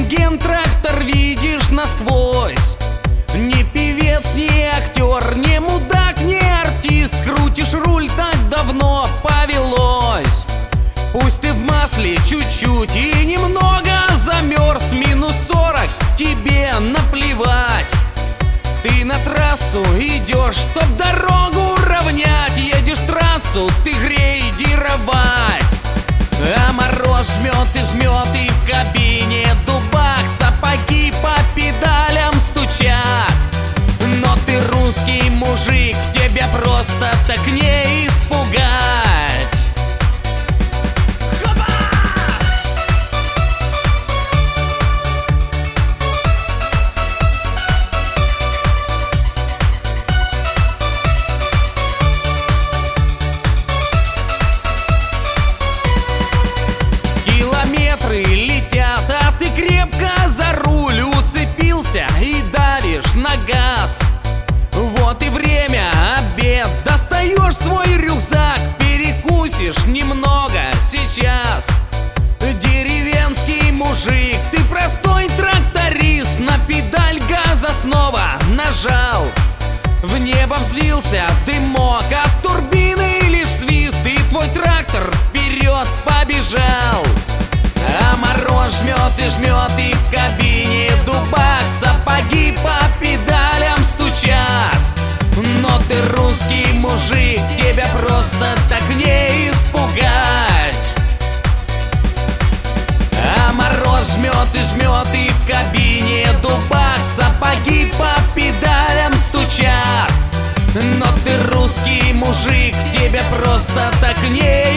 Гентрактор видишь насквозь. Не певец, не актер, не мудак, не артист. Крутишь руль, так давно повелось. Пусть ты в масле чуть-чуть и немного замерз. Минус 40, тебе наплевать. Ты на трассу идешь, чтоб дорогу равнять. Едешь трассу, ты грейдировать. А мороз жмет и жмет, и в кабине дубак. Сапоги по педалям стучат. Но ты русский мужик, тебя просто так не испугать. Километры летят, а ты крепко за руль уцепился и давишь на газ. Вот и время, обед. Достаешь свой рюкзак, перекусишь немного сейчас. Деревенский мужик, ты простой тракторист. На педаль газа снова нажал. В небо взвился дымок, от турбины лишь свист. И твой трактор вперед побежал. А мороз жмет и жмет, и в кабине дубак. Сапоги по педалям стучат. Но ты русский мужик, тебя просто так не испугать. А мороз жмет и жмет, и в кабине дубак. Сапоги по педалям стучат. Но ты русский мужик, тебя просто так не